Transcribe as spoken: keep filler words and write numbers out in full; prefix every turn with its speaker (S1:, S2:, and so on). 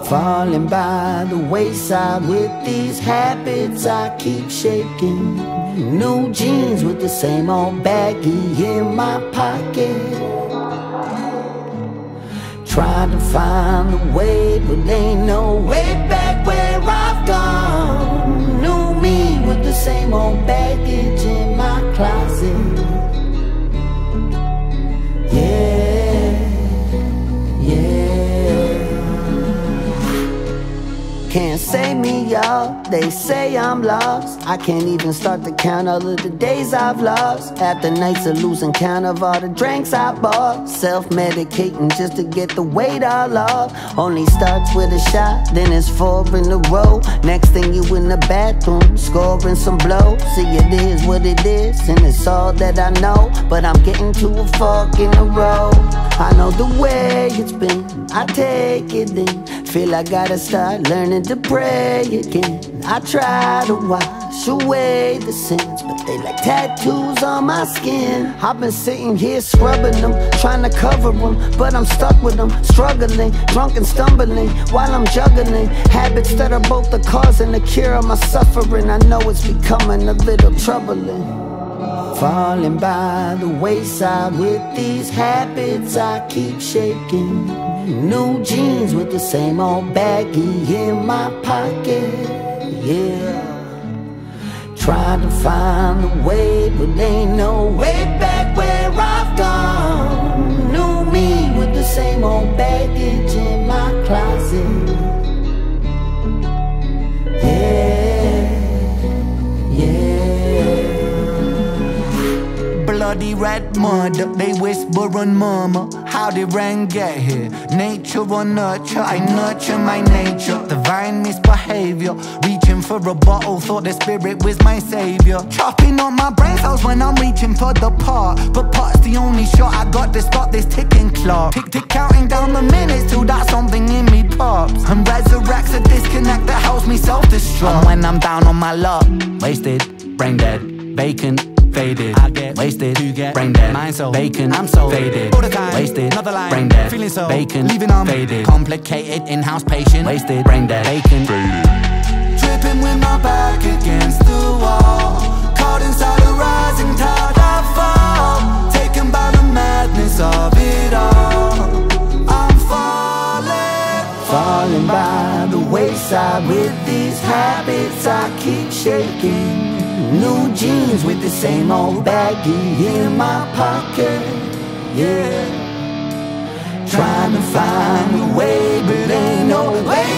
S1: Falling by the wayside with these habits I keep shaking. New jeans with the same old baggie in my pocket. Trying to find a way, but ain't no way back where I've gone. New me with the same old baggage in my closet. Yeah, yeah. Can't save me, y'all, they say I'm lost. I can't even start to count all of the days I've lost. After nights of losing count of all the drinks I bought. Self-medicating just to get the weight all off. Only starts with a shot, then it's four in a row. Next thing you in the bathroom, scoring some blows. See, it is what it is, and it's all that I know. But I'm getting to a fork in the road. I know the way it's been, I take it in. Feel I gotta start learning to pray again. I try to wash away the sins, but they like tattoos on my skin. I've been sitting here scrubbing them, trying to cover them, but I'm stuck with them, struggling, drunk and stumbling, while I'm juggling habits that are both the cause and the cure of my suffering. I know it's becoming a little troubling. Falling by the wayside with these habits I keep shaking. New jeans with the same old baggie in my pocket. Yeah, trying to find a way, but ain't no way back where I've gone. New me with the same old baggage in my closet. Yeah, yeah.
S2: Bloody red mud, they whisper and murmur. How did rain get here? Nature or nurture? I nurture my nature. Divine misbehavior, reaching for a bottle, thought the spirit was my savior. Chopping on my brain cells when I'm reaching for the part. But part's the only shot I got to stop this ticking clock. Tick tick counting down the minutes till that something in me pops and resurrects a disconnect that helps me self-destruct. And when I'm down on my luck, wasted, brain dead, vacant, faded, I get wasted to get brain dead. Mind so vacant, I'm so faded. All the time, wasted, another line, brain dead. Feeling so vacant, leaving on faded. Complicated, in-house patient, wasted, brain dead, vacant, faded. Tripping with my back against the wall, caught inside a rising tide I fall. Taken by the madness of it all. I'm falling,
S1: falling by the wayside with these habits I keep shaking. New jeans with the same old baggie in my pocket. Yeah, trying to find a way, but ain't no way